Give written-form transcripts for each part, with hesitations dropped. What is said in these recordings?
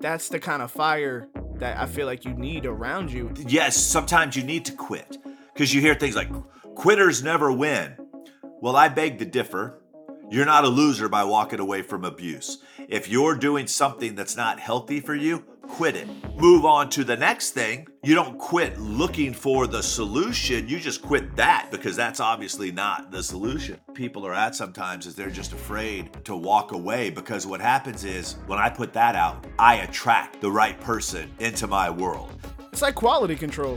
that's the kind of fire that I feel like you need around you. Yes, sometimes you need to quit because you hear things like quitters never win. Well, I beg to differ. You're not a loser by walking away from abuse. If you're doing something that's not healthy for you, quit it. Move on to the next thing. You don't quit looking for the solution. You just quit that because that's obviously not the solution. People are at sometimes is they're just afraid to walk away because what happens is when I put that out, I attract the right person into my world. It's like quality control.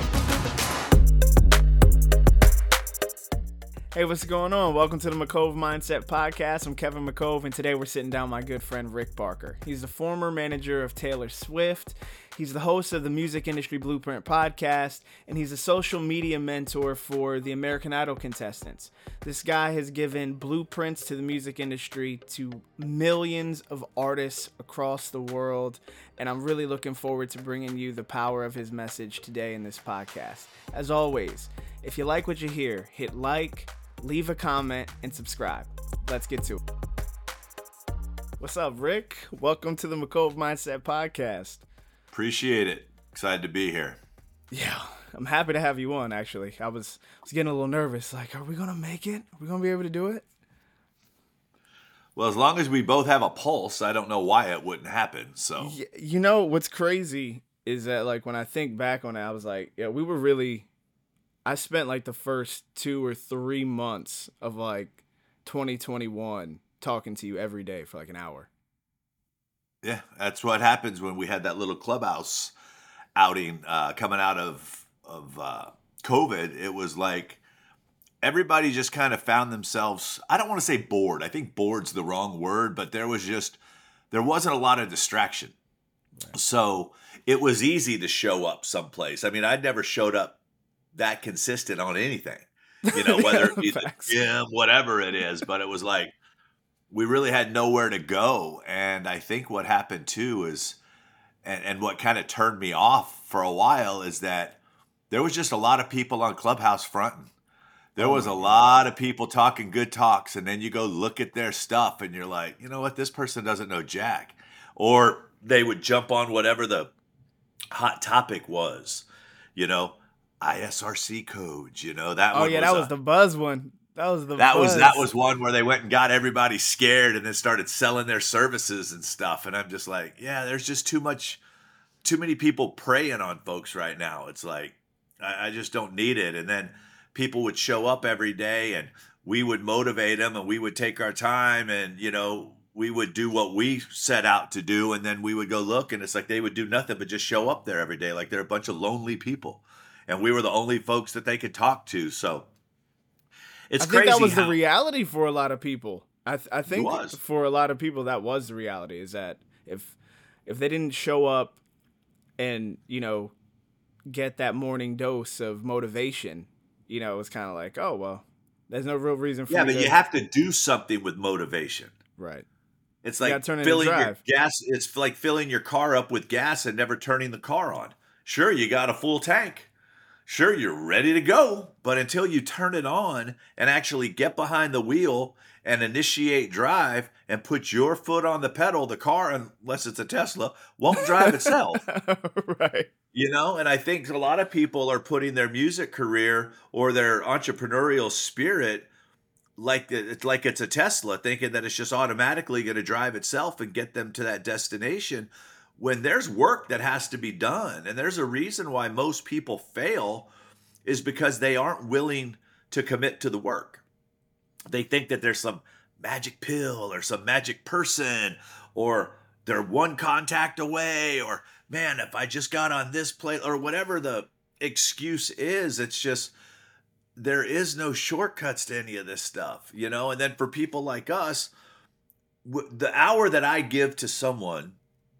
Hey, what's going on? Welcome to the McCove Mindset Podcast. I'm Kevin McCove, and today we're sitting down with my good friend Rick Barker. He's the former manager of Taylor Swift. He's the host of the Music Industry Blueprint podcast, and he's a social media mentor for the American Idol contestants. This guy has given blueprints to the music industry to millions of artists across the world, and I'm really looking forward to bringing you the power of his message today in this podcast. As always, if you like what you hear, hit like, leave a comment, and subscribe. Let's get to it. What's up, Rick? Welcome to the McCove Mindset Podcast. Appreciate it. Excited to be here. Yeah, I'm happy to have you on, actually. I was getting a little nervous. Like, are we going to make it? Are we going to be able to do it? Well, as long as we both have a pulse, I don't know why it wouldn't happen. So, you know, what's crazy is that, like, when I think back on it, I was like, yeah, we were really... I spent like the first 2 or 3 months of like 2021 talking to you every day for like an hour. Yeah, that's what happens when we had that little clubhouse outing coming out of COVID. It was like everybody just kind of found themselves, I don't want to say bored. I think bored's the wrong word, but there wasn't a lot of distraction. Right. So it was easy to show up someplace. I mean, I'd never showed up that consistent on anything, you know, whether it be the gym, whatever it is, but it was like, we really had nowhere to go. And I think what happened too is, and what kind of turned me off for a while is that there was just a lot of people on Clubhouse fronting. There was a lot of people talking good talks. And then you go look at their stuff and you're like, you know what, this person doesn't know jack. Or they would jump on whatever the hot topic was, you know, ISRC codes, you know, that one. That was the buzz one. That was one where they went and got everybody scared and then started selling their services and stuff. And I'm just like, yeah, there's just too many people preying on folks right now. It's like, I just don't need it. And then people would show up every day and we would motivate them and we would take our time and, you know, we would do what we set out to do. And then we would go look and it's like they would do nothing but just show up there every day. Like they're a bunch of lonely people. And we were the only folks that they could talk to. So it's crazy. I think that was the reality for a lot of people. I think for a lot of people that was the reality, is that if they didn't show up and, you know, get that morning dose of motivation, you know, it was kind of like, oh, well, there's no real reason for but you have to do something with motivation. Right. It's like filling your gas. It's like filling your car up with gas and never turning the car on. Sure, you got a full tank. Sure, you're ready to go, but until you turn it on and actually get behind the wheel and initiate drive and put your foot on the pedal, the car, unless it's a Tesla, won't drive itself. Right. You know, and I think a lot of people are putting their music career or their entrepreneurial spirit like it's a Tesla, thinking that it's just automatically going to drive itself and get them to that destination. When there's work that has to be done, and there's a reason why most people fail is because they aren't willing to commit to the work. They think that there's some magic pill or some magic person, or they're one contact away, or man, if I just got on this plate, or whatever the excuse is, it's just, there is no shortcuts to any of this stuff, you know? And then for people like us, the hour that I give to someone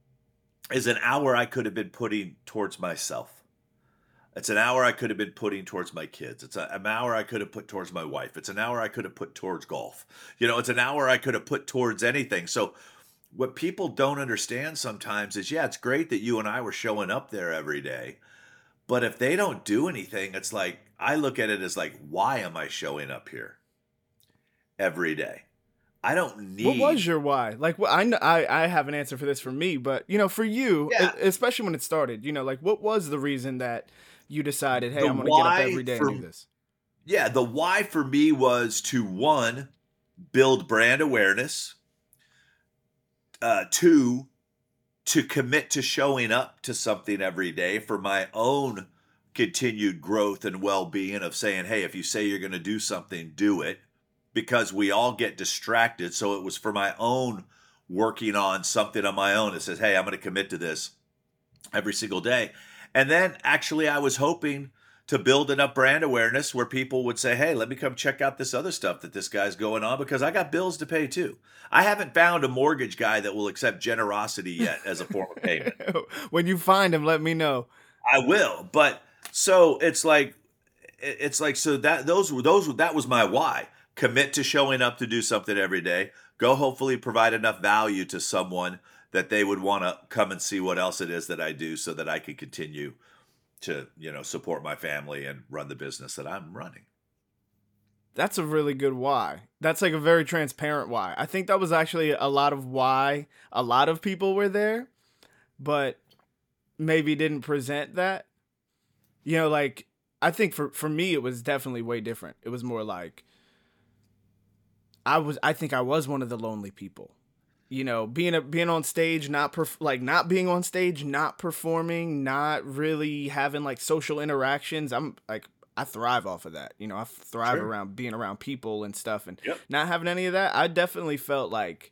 is an hour I could have been putting towards myself. It's an hour I could have been putting towards my kids. It's an hour I could have put towards my wife. It's an hour I could have put towards golf. You know, it's an hour I could have put towards anything. So what people don't understand sometimes is, yeah, it's great that you and I were showing up there every day. But if they don't do anything, it's like, I look at it as like, why am I showing up here every day? I don't What was need. your why? Like, I know I have an answer for this for me, but for you, Yeah, especially when it started, like, what was the reason that you decided, hey, the I'm gonna get up why every day and do for this? the why for me was to one, build brand awareness, two, to commit to showing up to something every day for my own continued growth and well-being, of saying, hey, if you say you're going to do something, do it, because we all get distracted. So it was for my own working on something on my own that says, hey, I'm going to commit to this every single day. And then actually, I was hoping to build enough brand awareness where people would say, hey, let me come check out this other stuff that this guy's going on, because I got bills to pay too. I haven't found a mortgage guy that will accept generosity yet as a form of payment. When you find him, let me know. I will. But so it's like so that that was my why. Commit to showing up to do something every day. Go hopefully provide enough value to someone that they would want to come and see what else it is that I do, so that I can continue to, support my family and run the business that I'm running. That's a really good why. That's like a very transparent why. I think that was actually a lot of why a lot of people were there, but maybe didn't present that. Like, I think for me it was definitely way different. It was more like I think I was one of the lonely people. Being on stage, not being on stage, not performing, not really having like social interactions. I'm like, I thrive off of that. I thrive Sure. around being around people and stuff, and Yep. not having any of that. I definitely felt like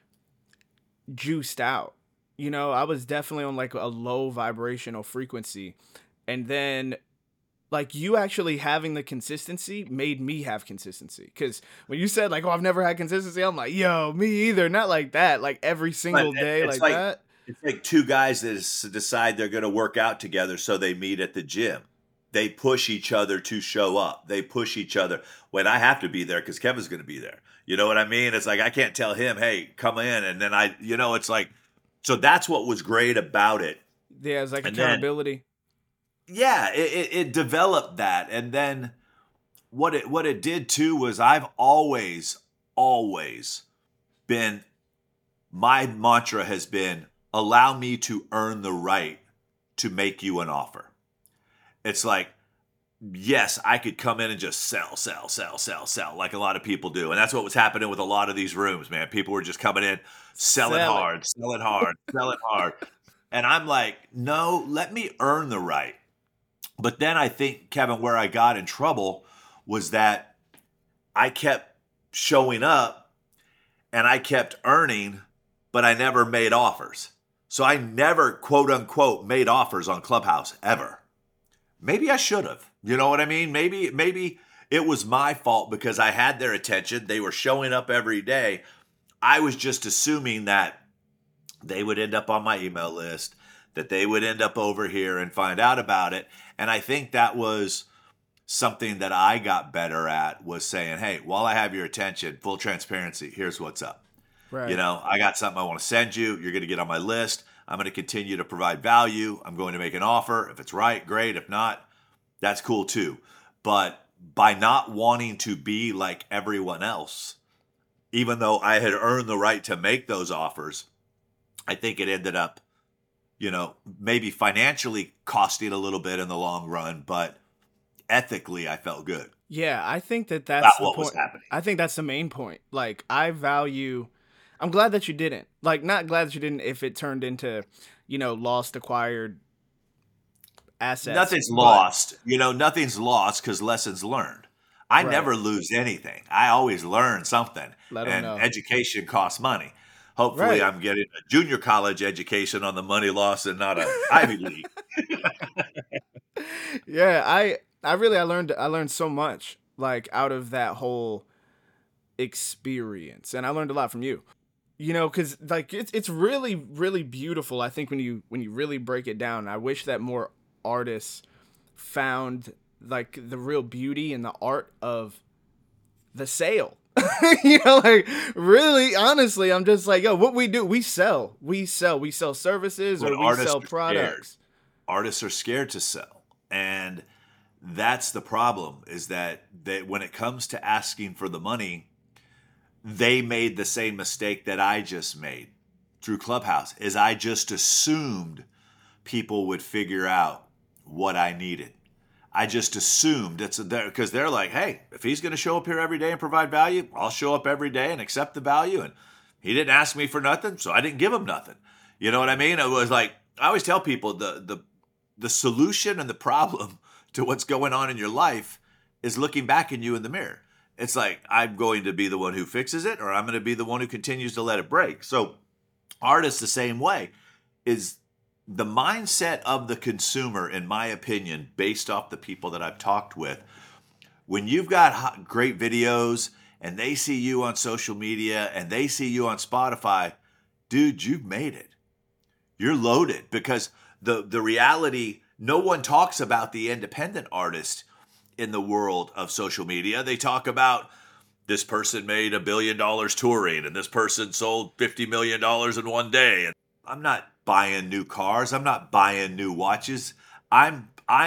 juiced out. I was definitely on like a low vibrational frequency. And then, like, you actually having the consistency made me have consistency. Because when you said, like, oh, I've never had consistency, I'm like, yo, me either. Not like that. Like, every But single day it's like like that. two guys that decide they're going to work out together, so they meet at the gym. They push each other to show up. They push each other. When I have to be there because Kevin's going to be there. You know what I mean? It's like I can't tell him, "Hey, come in," and then it's like, so that's what was great about it. Yeah, it's like And then, accountability. yeah, it developed that, and then what it did too was I've always been, my mantra has been, allow me to earn the right to make you an offer. It's like, yes, I could come in and just sell, like a lot of people do. And that's what was happening with a lot of these rooms, man. People were just coming in, selling Sell it. hard, selling hard, selling hard. And I'm like, no, let me earn the right. But then I think, Kevin, where I got in trouble was that I kept showing up and I kept earning, but I never made offers. So I never, quote unquote, made offers on Clubhouse ever. Maybe I should have. You know what I mean? Maybe it was my fault because I had their attention. They were showing up every day. I was just assuming that they would end up on my email list, that they would end up over here and find out about it. And I think that was something that I got better at, was saying, hey, while I have your attention, full transparency, here's what's up. Right. I got something I want to send you. You're going to get on my list. I'm going to continue to provide value. I'm going to make an offer. If it's right, great. If not, that's cool too. But by not wanting to be like everyone else, even though I had earned the right to make those offers, I think it ended up, maybe financially costing a little bit in the long run, but ethically I felt good Yeah, I think that about that's the what was point. happening. I think that's the main point. Like, I'm glad that you didn't. Like, not glad that you didn't if it turned into, lost acquired assets, Nothing's but lost. Nothing's lost because lessons learned. I right. never lose anything. I always learn something, Let them and know. education costs money. Hopefully, Right. I'm getting a junior college education on the money loss and not a Ivy League. Yeah, I learned so much, like, out of that whole experience, and I learned a lot from you. Because, like, it's really really beautiful. I think when you really break it down, I wish that more artists found like the real beauty in the art of the sale. Like, really, honestly, I'm just like, yo, what we do, we sell services, But or we artists sell are scared. products. Artists are scared to sell, and that's the problem. Is that when it comes to asking for the money, they made the same mistake that I just made through Clubhouse, is I just assumed people would figure out what I needed. I just assumed it's because they're like, hey, if he's going to show up here every day and provide value, I'll show up every day and accept the value. And he didn't ask me for nothing, so I didn't give him nothing. You know what I mean? It was like, I always tell people the solution and the problem to what's going on in your life is looking back at you in the mirror. It's like, I'm going to be the one who fixes it, or I'm going to be the one who continues to let it break. So artists the same way, is the mindset of the consumer, in my opinion, based off the people that I've talked with. When you've got great videos and they see you on social media and they see you on Spotify, dude, you've made it. You're loaded, because the reality, no one talks about the independent artist in the world of social media. They talk about this person made $1 billion touring and this person sold $50 million in one day. And I'm not buying new cars. I'm not buying new watches. I'm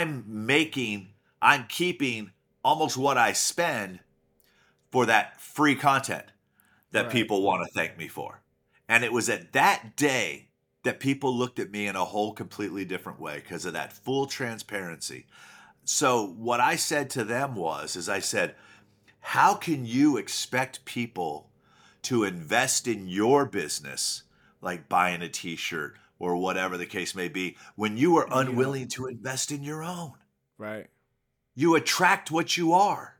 keeping almost what I spend for that free content that people want to thank me for. And it was at that day that people looked at me in a whole completely different way because of that full transparency. So what I said to them is I said, how can you expect people to invest in your business, like buying a t-shirt or whatever the case may be, when you are unwilling to invest in your own? Right. You attract what you are.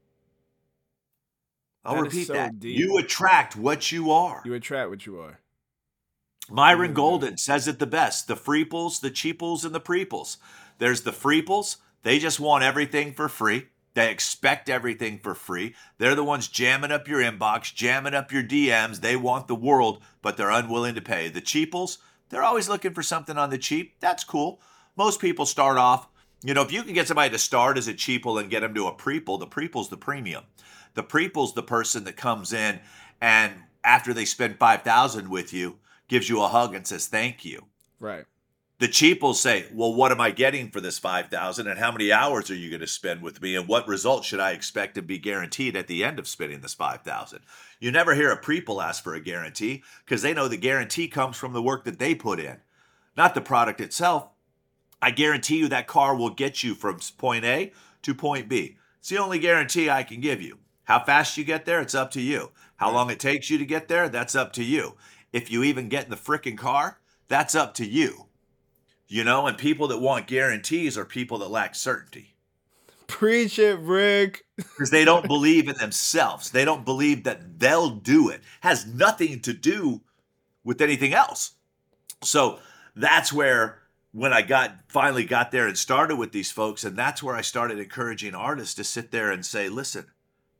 I'll repeat that. Deep. You attract what you are. You attract what you are. Myron Golden says it the best. The freeples, the cheaples, and the preeples. There's the freeples. They just want everything for free. They expect everything for free. They're the ones jamming up your inbox, jamming up your DMs. They want the world, but they're unwilling to pay. The cheaples, they're always looking for something on the cheap. That's cool. Most people start off, if you can get somebody to start as a cheaple and get them to a preeple, the preeple's the premium. The preeple's the person that comes in and after they spend $5,000 with you, gives you a hug and says thank you. Right. The cheap will say, well, what am I getting for this $5,000 and how many hours are you going to spend with me and what results should I expect to be guaranteed at the end of spending this $5,000? You never hear a preeple ask for a guarantee because they know the guarantee comes from the work that they put in, not the product itself. I guarantee you that car will get you from point A to point B. It's the only guarantee I can give you. How fast you get there, it's up to you. How long it takes you to get there, that's up to you. If you even get in the frickin' car, that's up to you. And people that want guarantees are people that lack certainty. Preach it, Rick. Because they don't believe in themselves. They don't believe that they'll do it. Has nothing to do with anything else. So that's where, when I finally got there and started with these folks, and that's where I started encouraging artists to sit there and say, listen,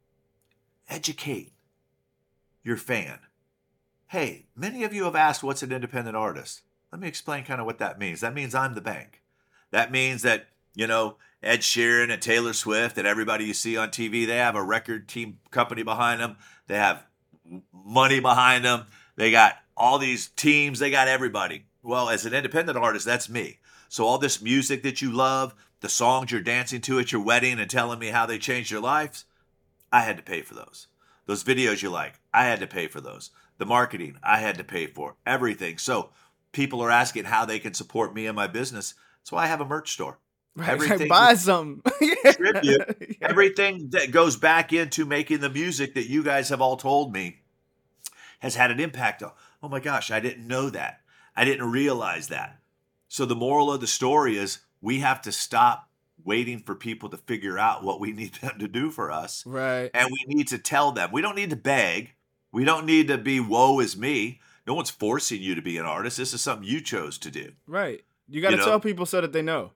educate your fan. Hey, many of you have asked what's an independent artist. Let me explain kind of what that means. That means I'm the bank. That means that, Ed Sheeran and Taylor Swift and everybody you see on TV, they have a record team company behind them. They have money behind them. They got all these teams. They got everybody. Well, as an independent artist, that's me. So all this music that you love, the songs you're dancing to at your wedding and telling me how they changed your lives, I had to pay for those. Those videos you like, I had to pay for those. The marketing, I had to pay for everything. So people are asking how they can support me and my business. That's why I have a merch store. Right, Everything buy some. tribute, everything that goes back into making the music that you guys have all told me has had an impact on. Oh my gosh, I didn't know that. I didn't realize that. So the moral of the story is we have to stop waiting for people to figure out what we need them to do for us. Right. And we need to tell them. We don't need to beg. We don't need to be woe is me. No one's forcing you to be an artist. This is something you chose to do. Right. You got to tell people so that they know.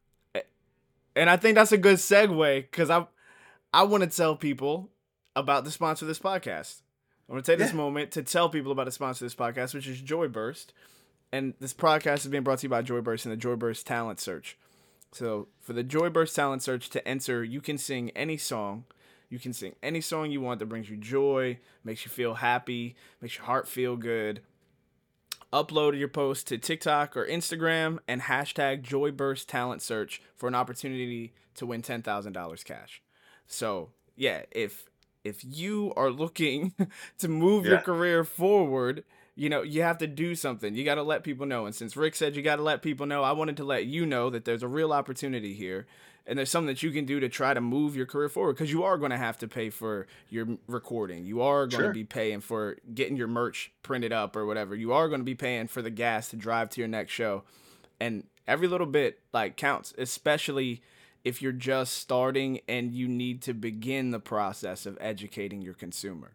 And I think that's a good segue because I want to tell people about the sponsor of this podcast. I'm going to take this moment to tell people about the sponsor of this podcast, which is Joyburst. And this podcast is being brought to you by Joyburst and the Joyburst Talent Search. So for the Joyburst Talent Search to enter, you can sing any song. You can sing any song you want that brings you joy, makes you feel happy, makes your heart feel good. Upload your post to TikTok or Instagram and hashtag Joyburst Talent Search for an opportunity to win $10,000 cash. So, yeah, if if you are looking to move your Yeah. career forward, you have to do something. You got to let people know. And since Rick said you got to let people know, I wanted to let you know that there's a real opportunity here. And there's something that you can do to try to move your career forward, because you are going to have to pay for your recording. You are going to Sure. be paying for getting your merch printed up or whatever. You are going to be paying for the gas to drive to your next show. And every little bit like counts, especially if you're just starting and you need to begin the process of educating your consumer.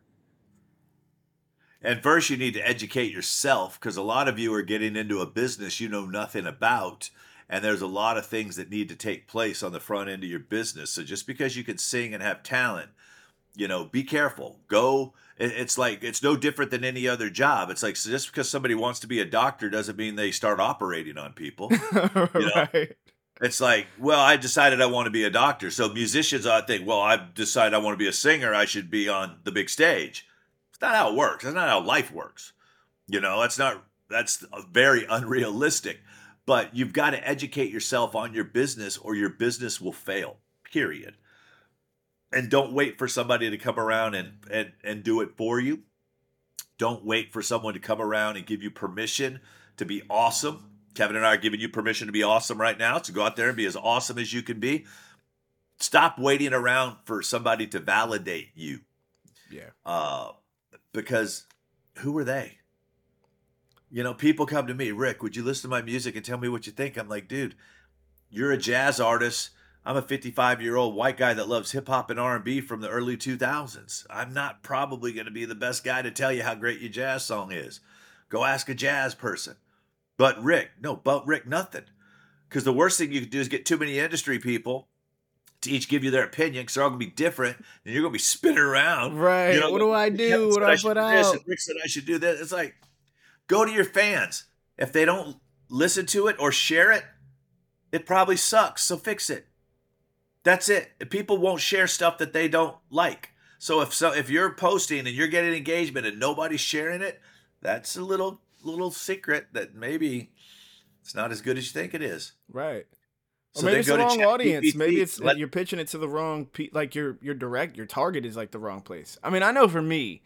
And first, you need to educate yourself, because a lot of you are getting into a business you know nothing about. And there's a lot of things that need to take place on the front end of your business. So just because you can sing and have talent, be careful. It's like, it's no different than any other job. It's like, so just because somebody wants to be a doctor doesn't mean they start operating on people. You know, Right. it's like, well, I decided I want to be a doctor. So musicians ought to think, well, I decided I want to be a singer. I should be on the big stage. It's not how it works. That's not how life works. That's very unrealistic. But you've got to educate yourself on your business, or your business will fail, period. And don't wait for somebody to come around and do it for you. Don't wait for someone to come around and give you permission to be awesome. Kevin and I are giving you permission to be awesome right now. So go out there and be as awesome as you can be. Stop waiting around for somebody to validate you. Yeah. Because who are they? People come to me, Rick, would you listen to my music and tell me what you think? I'm like, dude, you're a jazz artist. I'm a 55-year-old white guy that loves hip hop and R&B from the early 2000s. I'm not probably going to be the best guy to tell you how great your jazz song is. Go ask a jazz person. But Rick, nothing. Because the worst thing you could do is get too many industry people to each give you their opinion, because they're all going to be different, and you're going to be spinning around. Right. What do I do? Kevin What said do I I should put do this, out? and Rick said I should do this. It's like, go to your fans. If they don't listen to it or share it, it probably sucks. So fix it. That's it. People won't share stuff that they don't like. So if you're posting and you're getting engagement and nobody's sharing it, that's a little secret that maybe it's not as good as you think it is. Right. Or So maybe then it's go the to wrong audience. Maybe ChatGPT. it's you're pitching it to the wrong like your target is like the wrong place. I mean, I know for me,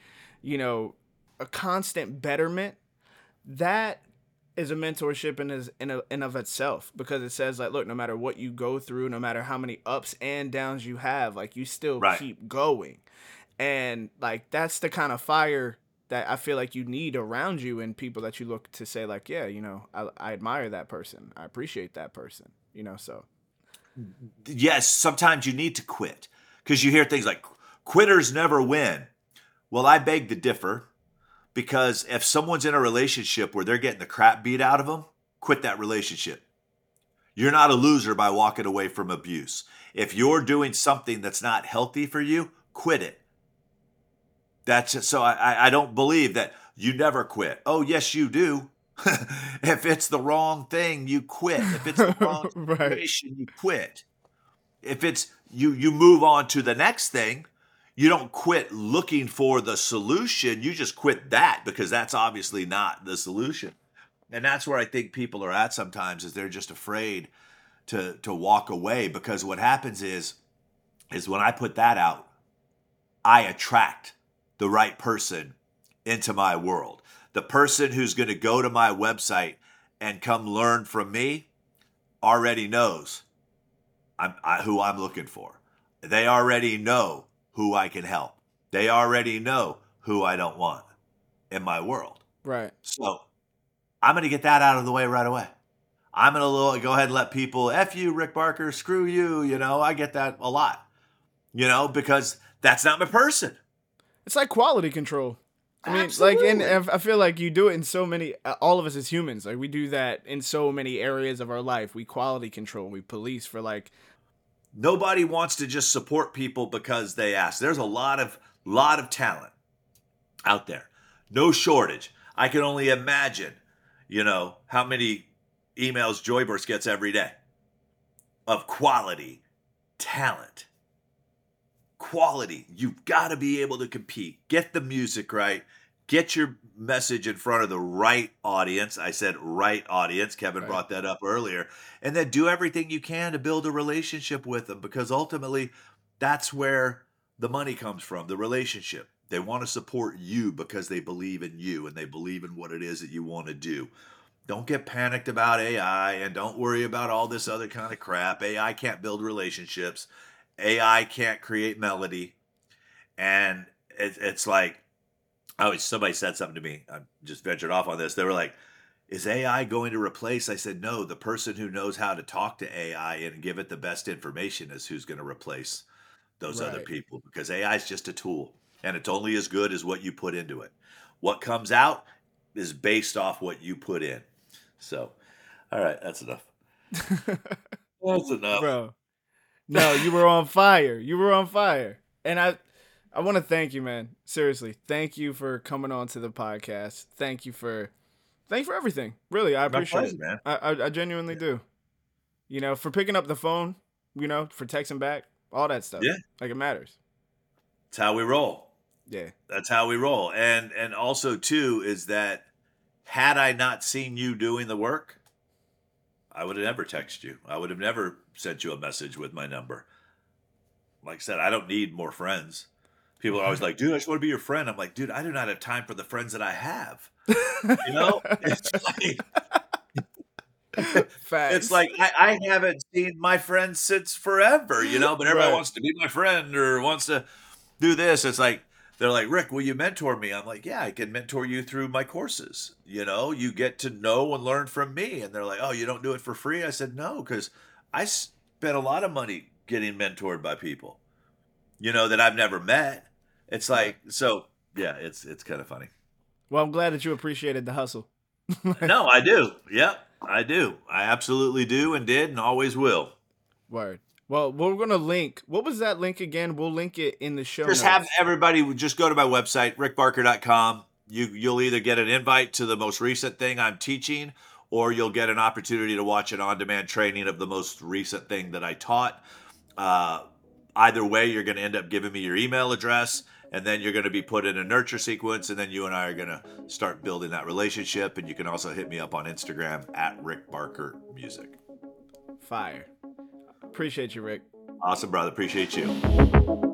a constant betterment, that is a mentorship in of itself, because it says like, look, no matter what you go through, no matter how many ups and downs you have, like you still Right. keep going. And like that's the kind of fire that I feel like you need around you, and people that you look to say like, yeah, I admire that person. I appreciate that person, so. Yes, sometimes you need to quit, because you hear things like quitters never win. Well, I beg to differ, because if someone's in a relationship where they're getting the crap beat out of them, quit that relationship. You're not a loser by walking away from abuse. If you're doing something that's not healthy for you, quit it. So I don't believe that you never quit. Oh, yes, you do. If it's the wrong thing, you quit. If it's the wrong Right. situation, you quit. If it's you move on to the next thing. You don't quit looking for the solution. You just quit that, because that's obviously not the solution. And that's where I think people are at sometimes, is they're just afraid to walk away, because what happens is when I put that out, I attract the right person into my world. The person who's going to go to my website and come learn from me already knows who I'm looking for. They already know who I can help. They already know who I don't want in my world. Right. So I'm going to get that out of the way right away. I'm going to go ahead and let people, F you, Rick Barker, screw you. I get that a lot, because that's not my person. It's like quality control. I mean, Absolutely. like, I feel like you do it in so many, all of us as humans, like we do that in so many areas of our life. We quality control, we police for like. Nobody wants to just support people because they ask. There's a lot of talent out there. No shortage. I can only imagine, how many emails Joyburst gets every day of quality talent. Quality. You've got to be able to compete. Get the music right. Get your message in front of the right audience. I said right audience. Kevin brought that up earlier. And then do everything you can to build a relationship with them, because ultimately that's where the money comes from, the relationship. They want to support you because they believe in you and they believe in what it is that you want to do. Don't get panicked about AI and don't worry about all this other kind of crap. AI can't build relationships. AI can't create melody. And it's like, somebody said something to me. I just ventured off on this. They were like, is AI going to replace? I said, no, the person who knows how to talk to AI and give it the best information is who's going to replace those other Right. people, because AI is just a tool and it's only as good as what you put into it. What comes out is based off what you put in. So, all right, that's enough. That's enough. Bro. No, you were on fire. You were on fire. And I want to thank you, man. Seriously. Thank you for coming on to the podcast. Thank you for everything. Really, I My appreciate pleasure, it. man. I genuinely do. You know, for picking up the phone, you know, for texting back, all that stuff. Yeah. Like, it matters. It's how we roll. Yeah. That's how we roll. And also too is that had I not seen you doing the work, I would have never texted you. I would have never sent you a message with my number. Like I said, I don't need more friends. People are always like, dude, I just want to be your friend. I'm like, dude, I do not have time for the friends that I have. You know? It's like Facts. it's like I haven't seen my friend since forever, you know, but everybody Right. wants to be my friend or wants to do this. It's like they're like, Rick, will you mentor me? I'm like, yeah, I can mentor you through my courses. You know, you get to know and learn from me. And they're like, oh, you don't do it for free? I said, no, because I spent a lot of money getting mentored by people, you know, that I've never met. It's like, so yeah, it's kind of funny. Well, I'm glad that you appreciated the hustle. No, I do. Yep, I do. I absolutely do and did and always will. Word. Well, we're going to link. What was that link again? We'll link it in the show Just notes. have everybody just go to my website, rickbarker.com. You'll either get an invite to the most recent thing I'm teaching, or you'll get an opportunity to watch an on-demand training of the most recent thing that I taught. Either way, you're going to end up giving me your email address, and then you're going to be put in a nurture sequence, and then you and I are going to start building that relationship. And you can also hit me up on Instagram at Rick Barker Music. Fire. Appreciate you, Rick. Awesome, brother. Appreciate you.